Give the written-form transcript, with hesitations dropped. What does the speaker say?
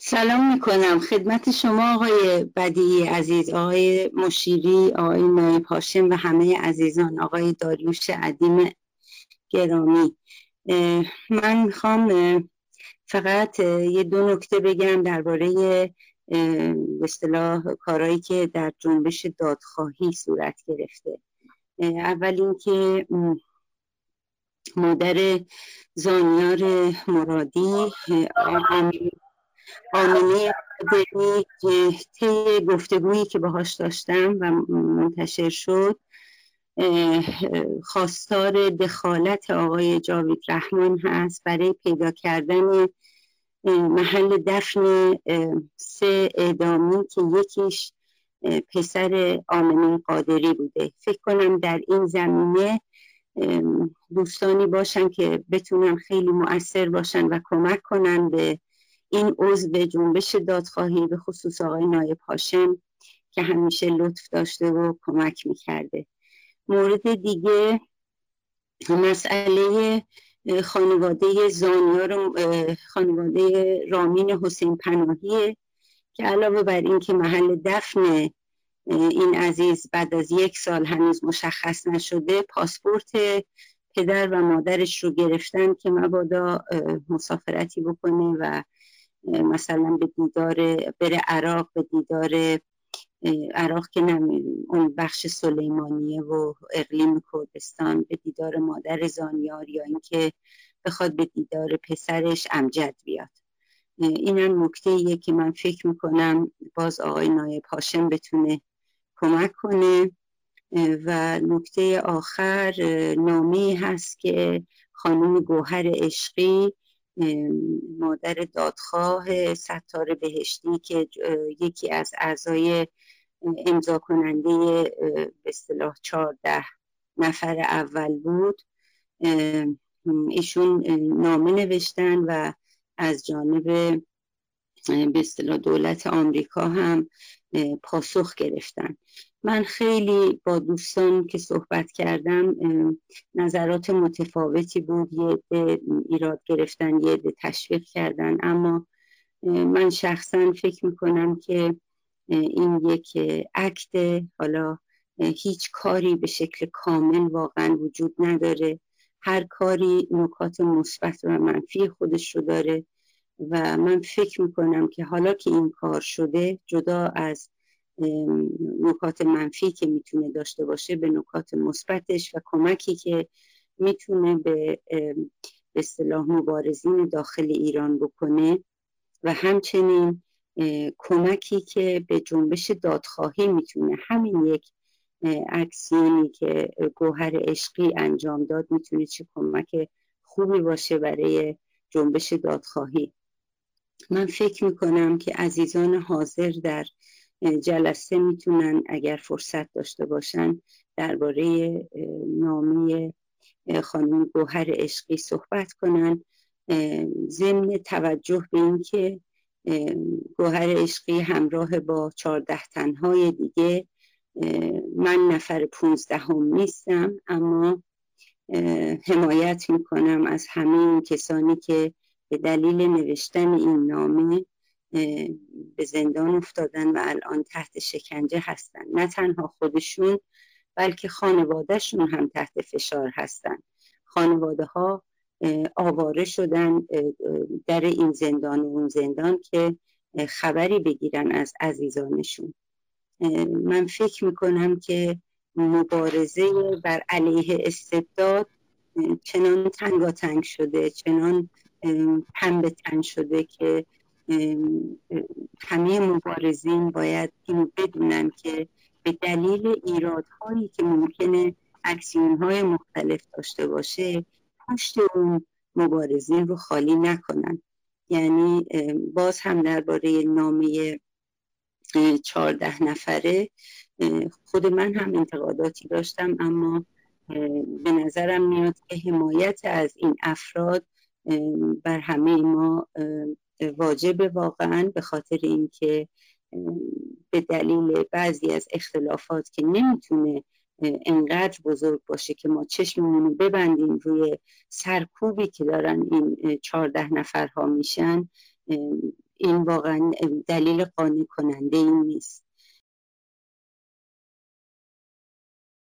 سلام میکنم خدمت شما آقای بدیعی عزیز، آقای مشیری، آقای نایب هاشم و همه عزیزان، آقای داریوش عدیم گرامی. من میخوام فقط یه دو نکته بگم درباره به اصطلاح کارهایی که در جنبش دادخواهی صورت گرفته. اول اینکه مادر زانیار مرادی آمنه قادری طی گفتگویی که باهاش داشتم و منتشر شد خواستار دخالت آقای جاوید رحمان هست برای پیدا کردن محل دفن 3 اعدامی که یکیش پسر آمنه قادری بوده. فکر کنم در این زمینه دوستانی باشن که بتونن خیلی مؤثر باشن و کمک کنن به این عضو جنبش دادخواهی، به خصوص آقای نایب هاشم که همیشه لطف داشته و کمک میکرده. مورد دیگه مسئله خانواده زانیار، خانواده رامین حسین پناهیه که علاوه بر این که محل دفن این عزیز بعد از 1 سال هنوز مشخص نشده، پاسپورت پدر و مادرش رو گرفتن که مبادا مسافرتی بکنه و مثلا به دیدار بره عراق، به دیدار عراق که اون بخش سلیمانیه و اقلیم کردستان، به دیدار مادر زانیار، یا اینکه بخواد به دیدار پسرش امجد بیاد. اینم نکته‌ایه که من فکر میکنم باز آقای نایب هاشم بتونه کمک کنه. و نکته آخر نامه‌ای هست که خانم گوهر عشقی، مادر دادخواه ستار بهشتی که یکی از اعضای امضا کننده به اصطلاح 14 نفر اول بود، ایشون نامه نوشتن و از جانب به اصطلاح دولت آمریکا هم پاسخ گرفتن. من خیلی با دوستان که صحبت کردم نظرات متفاوتی بود، یه عده ایراد گرفتن، یه عده تشویق کردن، اما من شخصا فکر میکنم که این یک اکت، حالا هیچ کاری به شکل کامل واقعا وجود نداره، هر کاری نکات مثبت و منفی خودش رو داره و من فکر میکنم که حالا که این کار شده، جدا از نکات منفی که میتونه داشته باشه، به نکات مثبتش و کمکی که میتونه به اصطلاح مبارزین داخل ایران بکنه و همچنین کمکی که به جنبش دادخواهی میتونه، همین یک اکسیونی که گوهر عشقی انجام داد میتونه چه کمک خوبی باشه برای جنبش دادخواهی. من فکر میکنم که عزیزان حاضر در جلسه میتونن اگر فرصت داشته باشن درباره نامه خانم گوهر عشقی صحبت کنن، ضمن توجه به این که گوهر عشقی همراه با 14 تنهای دیگه، من نفر 15 نیستم، اما حمایت میکنم از همه این کسانی که به دلیل نوشتن این نامه به زندان افتادن و الان تحت شکنجه هستن. نه تنها خودشون بلکه خانوادهشون هم تحت فشار هستن. خانواده ها آواره شدن در این زندان و اون زندان که خبری بگیرن از عزیزانشون. من فکر میکنم که مبارزه بر علیه استبداد چنان تنگاتنگ شده، چنان تن به تن شده که همه مبارزین باید اینو بدونن که به دلیل ایرادهایی که ممکنه اکسیون‌های مختلف داشته باشه، پشت اون مبارزین رو خالی نکنن. یعنی باز هم درباره نامه 14 نفره خود من هم انتقاداتی داشتم، اما به نظرم میاد که حمایت از این افراد بر همه ما واجبه واقعا، به خاطر اینکه به دلیل بعضی از اختلافات که نمیتونه انقدر بزرگ باشه که ما چشممون رو ببندیم روی سرکوبی که دارن این 14 نفرها میشن، این واقعا دلیل قانع کننده این نیست.